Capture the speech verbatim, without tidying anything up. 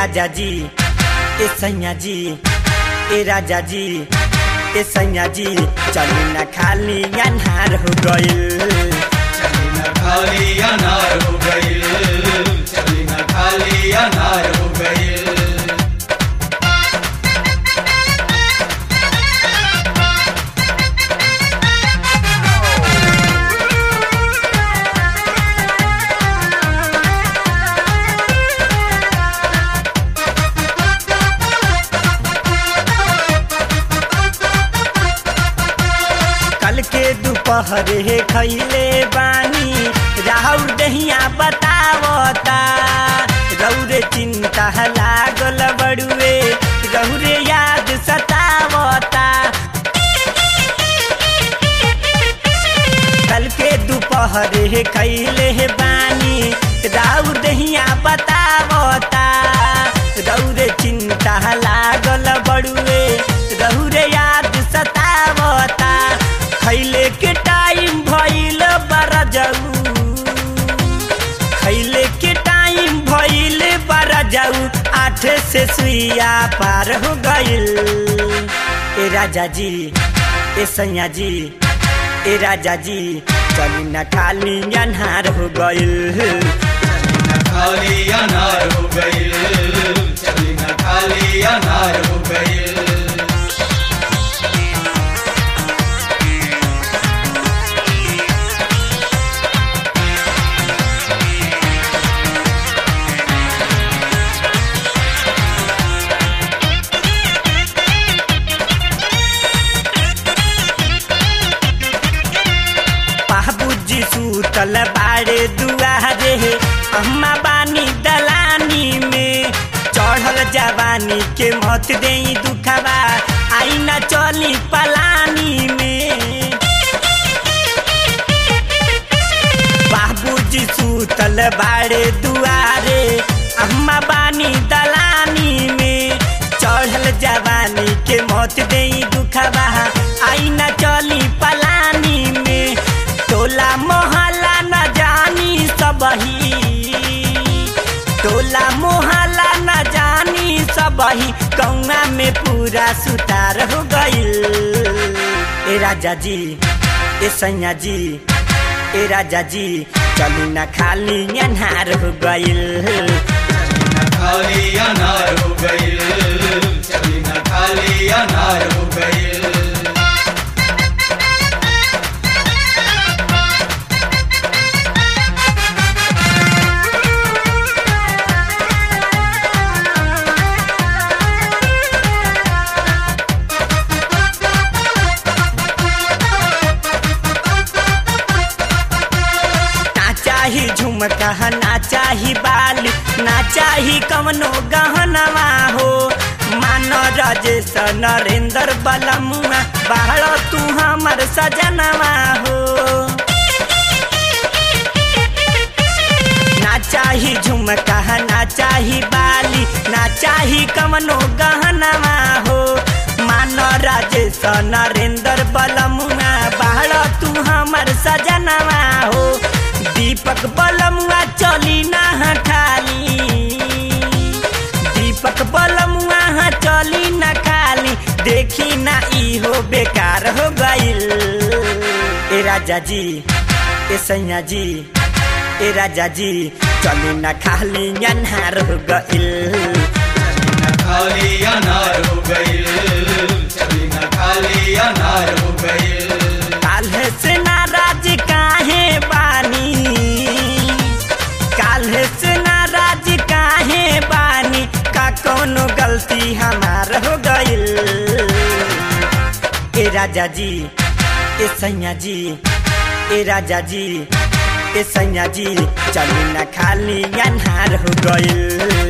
राजा जी ए सैया जी ए राजा जी ए सैया जी चली न खाली अनहार हो गइल चली न खाली अनार हो गइल चली न खाली अनार हो गइल कल के दोपहरे खैले बानी राहुल दहिया बतावता रौरे चिंता लागल बड़ुए रौरे याद सतावता कल के दोपहरे खैले बानी राहुल दहिया बतावता रौरे चिंता लागल बड़ुए रौरे याद सतावता खैले के टाइम भइल बरा जाऊ खैले के टाइम भइल बरा जाऊ आठ से सुइया पार हो गइल ए राजा जी ए सैया जी ए राजा जी चली न खाली अनहार हो गइल चली न खाली अनार हो गइल चली न खाली अनार हो गइल बाबूजी सूतल बाड़े दुआरे अम्मा बानी दलानी में चढ़ल जवानी के मत देई दुखवा आई न चली पलानी में बाबूजी सूतल बाड़े दुआरे अम्मा बानी दलानी में चढ़ल जवानी के मत देई दुखवा आई न चली पलानी में टोला मोहल्ला न जानी सबही टोला मोहल्ला न जानी सबही कौआ में पूरा सुतार हो गइल ए राजा जी ए सैया जी ए राजा जी चली न खाली अनहार हो गइल चली न खाली अनार हो गइल चली न खाली अनार हो गइल चाही झुमका ना चाही बाली ना चाही कवनो गहनवा हो मान राजेश नरेंद्र बलमुआ बाहर तू हमर सजनवा हो ना चाही झुमका ना चाही बाली ना चाही कवनो गहनवा हो मान राजेश नरेंद्र बलमुआ बाहर तू हमर सजनवा हो दीपक बलमुआ चली ना खाली दीपक बलमुआ चली ना खाली देखी ना इहो बेकार हो गइल ए राजा जी ए सैया जी ए राजा जी चली ना खाली अनहार हो गइल चली न खाली अनार हो गइल चली न खाली अनार हो गइल काल्हे से नाराज काहे बानी काल्हे से नाराज काहे बानी का कोनो गलती हमार हो गइल ए राजा जी ए सैया जी ए राजा जी ए सैया जी चली न खाली अनहार हो गइल